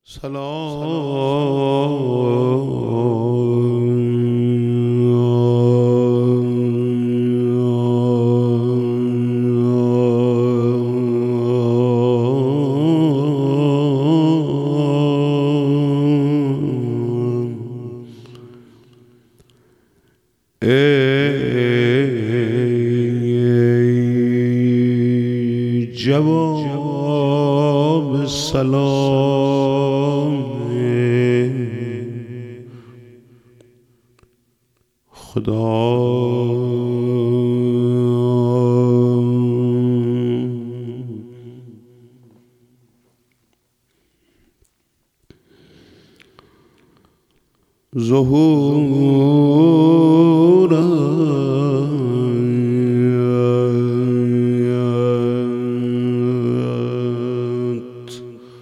جواب سلام خدا ظهورت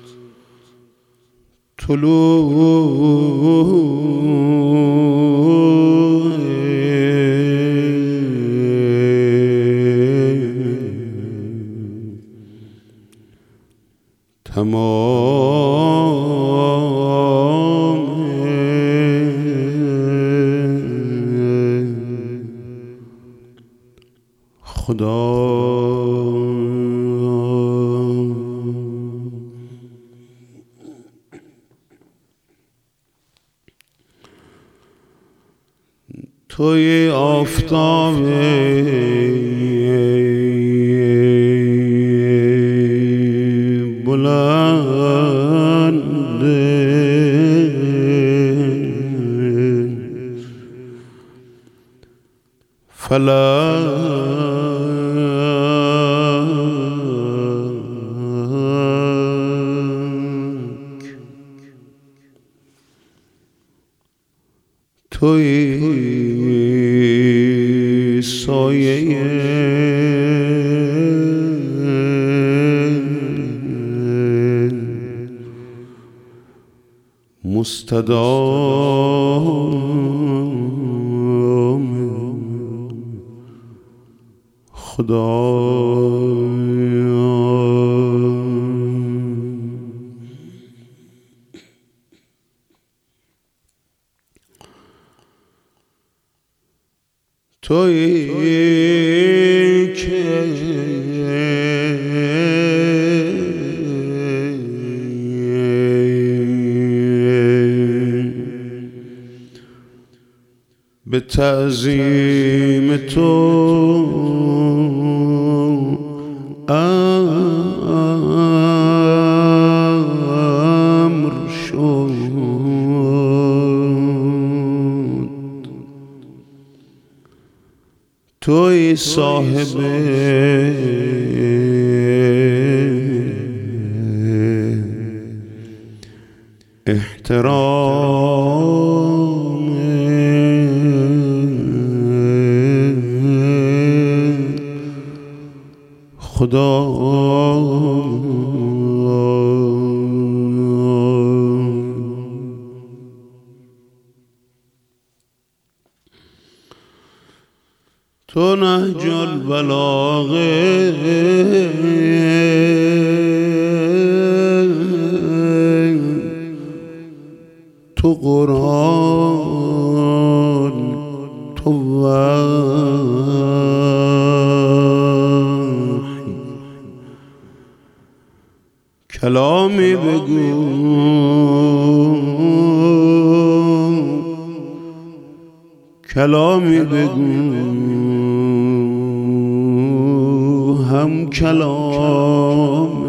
طلوع تمام خدا توی آفتاب بلند فلک توی سایه مستدام خدا تویی که به تعظیم تو امر شد توی صاحب احترام خدا تو نهج البلاغه تو قرآن تو وحی کلامی بگو کلامی بگو هم کلام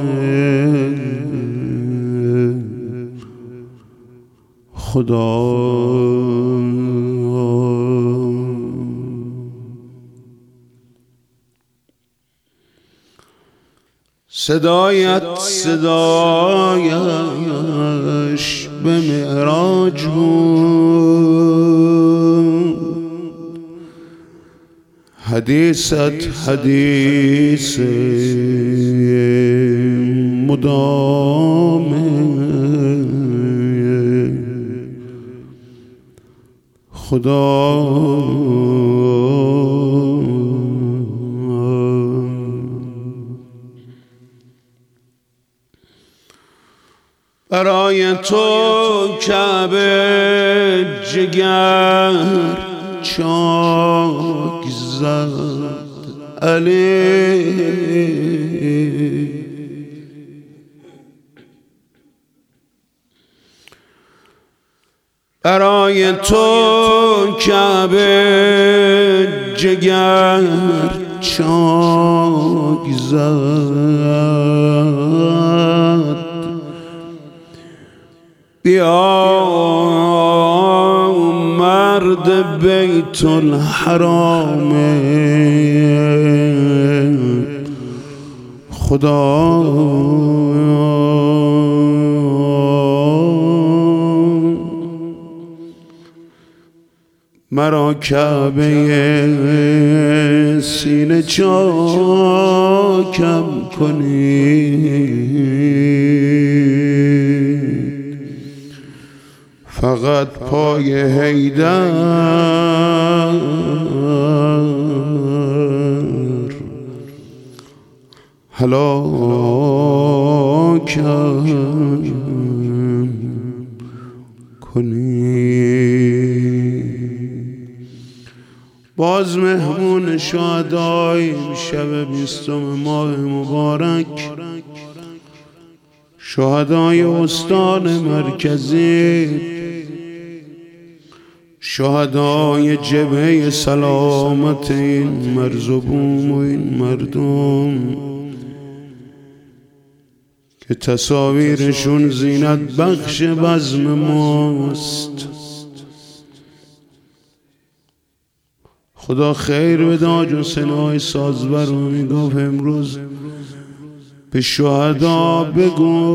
خدا صدایت صدایش به معراج بود حدیثت حدیث مدام خدا برای تو کعبه جگر چاک زد علی، برای تو کعبه جگر چاک زد. بیا مرد بیت الحرام خدا، مرا کعبه سینه چاکم کنید، فقط پای حیدر هلاکم کنید. باز مهمون شهدای شب 20 ماه مبارک، شهدای استان مرکزی، شهدای جبهه سلامت این مرز و بوم و این مردم که تصاویرشون زینت بخش بزم ماست. خدا خیر بده. آج حسین سازور رو میگفت امروز به شهدا بگو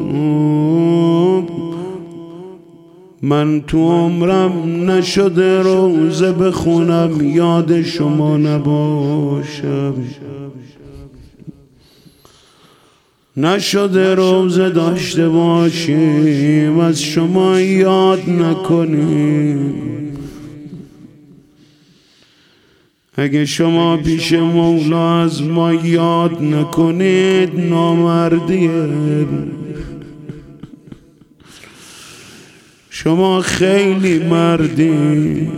من تو عمرم نشده روزه بخونم یاد شما نباشم، نشده روزه داشته باشیم از شما یاد نکنیم. اگه شما پیش مولا از ما یاد نکنید نامردیه. شما خیلی مردی،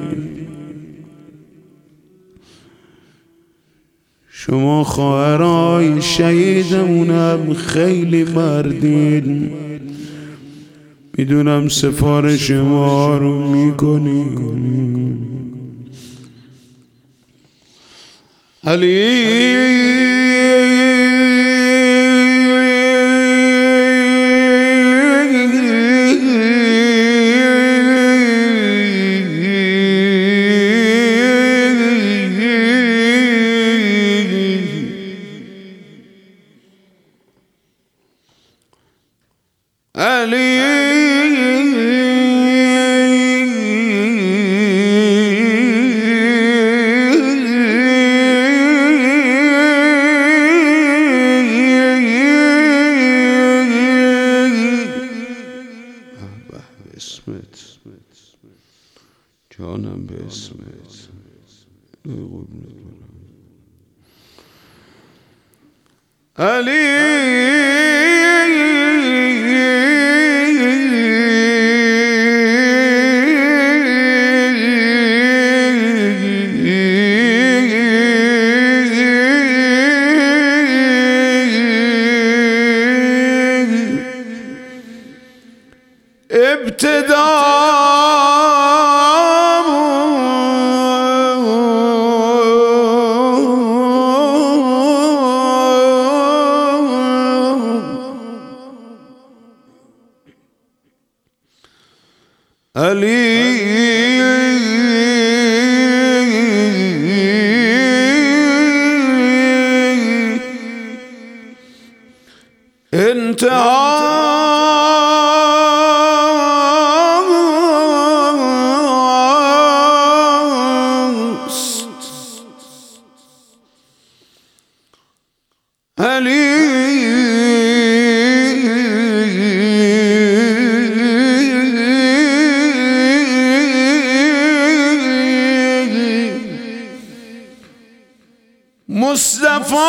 شما خواهرای شهیدمونم خیلی مردین. میدونم سفارش ما رو میکنیم. علی جانم به اسمت علی. ابتدا علی مصطفی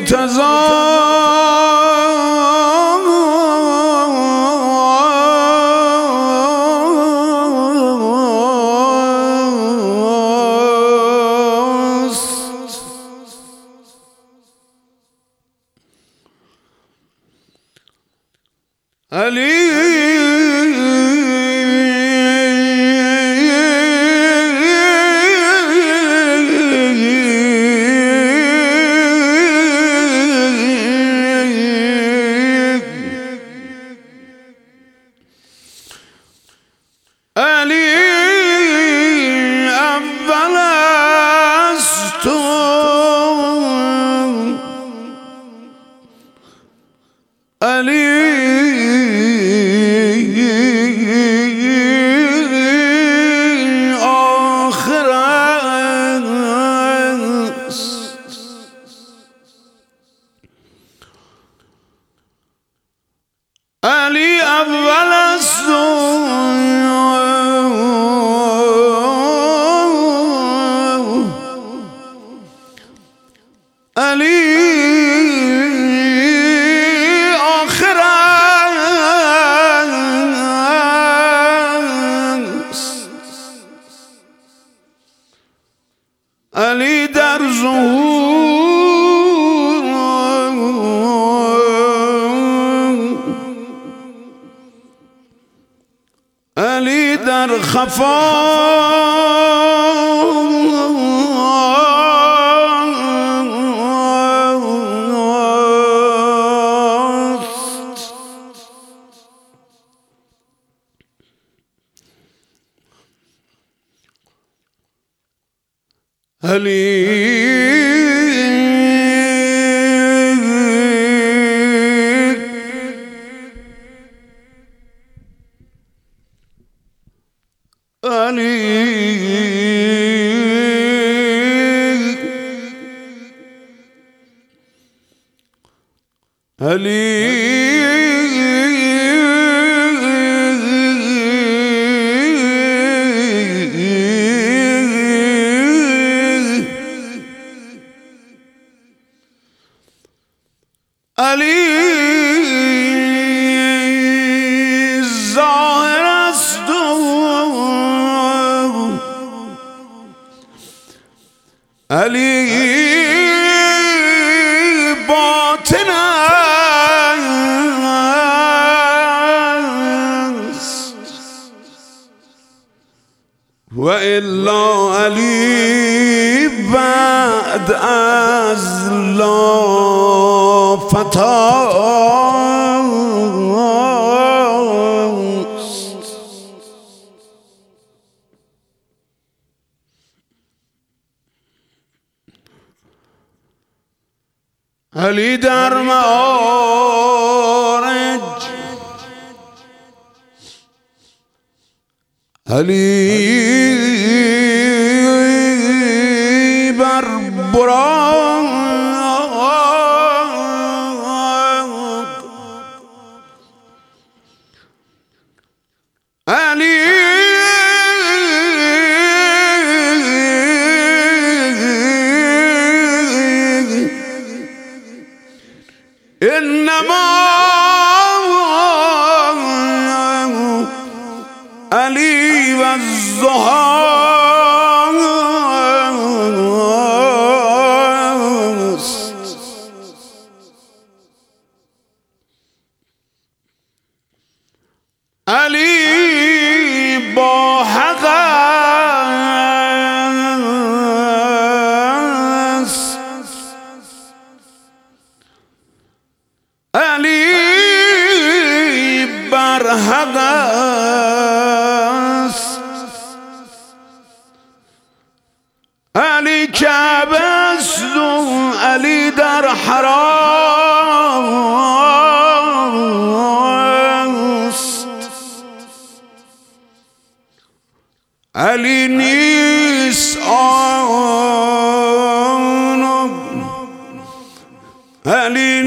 علی اول است علی آخر است علی در ظهور علی در خفا علی ظاهر است علی باطن است و الا علی بعد از لا فتاست علی در معارج علی بر براق علی انما علی و الضحی علی با حق است علی بر حق است علی کعبه است علی در حرام علی نیست آن علی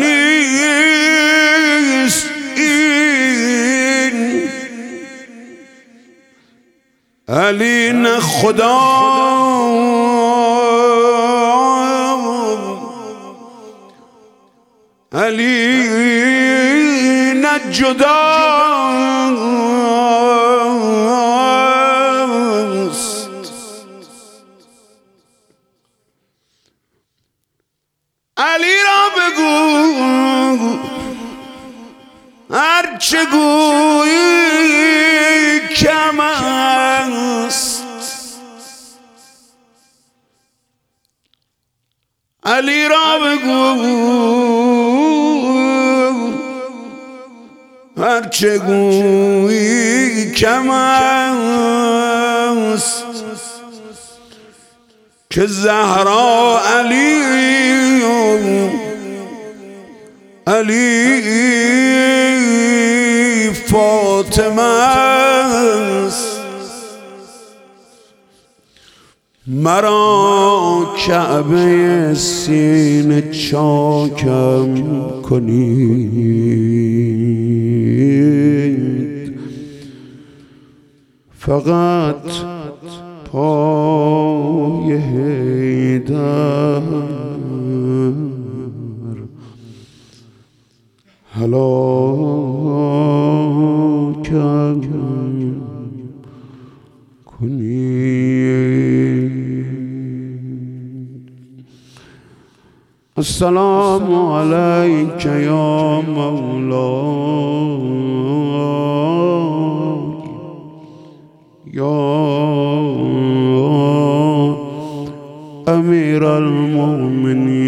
نیست این علی نه خدا علی نه جداست، علی را بگو هرچه گویی کم است، علی را بگو هرچه گویی کم است، که زهرا علی فاطمه است. مرا کعبه سینه چاکم کنید، فقط پای حیدر هلاکم کنید. السلام علیک یا مولاي یا امیر المؤمنین.